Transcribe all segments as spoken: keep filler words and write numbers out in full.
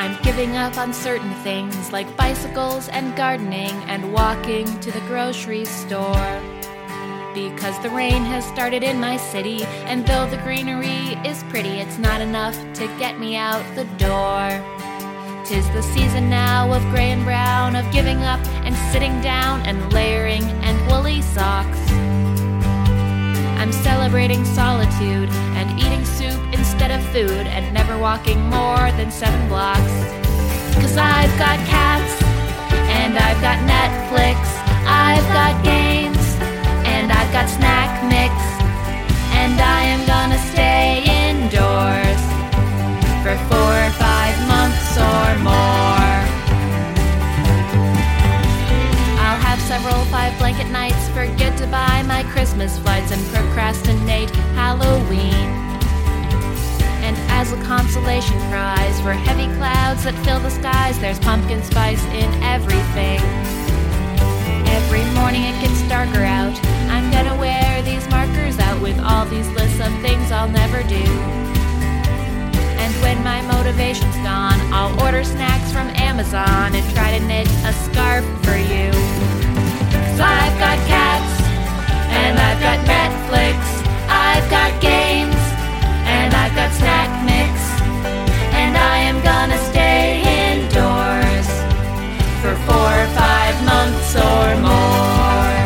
I'm giving up on certain things like bicycles and gardening and walking to the grocery store. Because the rain has started in my city, and though the greenery is pretty, it's not enough to get me out the door. 'Tis the season now of gray and brown, of giving up and sitting down and layering and woolly socks. I'm celebrating solitude and eating soup instead of food and never walking more than seven blocks. 'Cause I've got cats and I've got Netflix, I've got games and I've got snack mix, and I am gonna stay indoors for four or five months or more. I'll have several five blanket nights, forget to buy my Christmas flights, and procrastinate Halloween. And as a consolation prize for heavy clouds that fill the skies, there's pumpkin spice in everything. Every morning it gets darker out, I'm gonna wear these markers out with all these lists of things I'll never do. And when my motivation's gone, I'll order snacks from Amazon and try to knit a scarf for you. 'Cause I've got cats, and I've got Netflix, I've got games, and I've got snack mix, and I am gonna stay indoors for four or five months or more.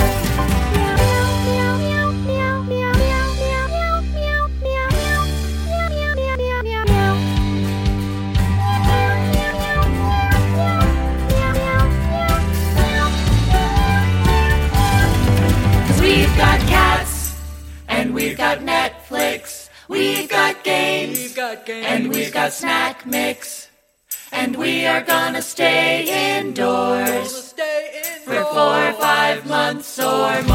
We've got cats, and we've got Netflix, we've got games, We've got games. and we've got snack mix, and we are gonna stay indoors Stay for indoors. four or five months or more.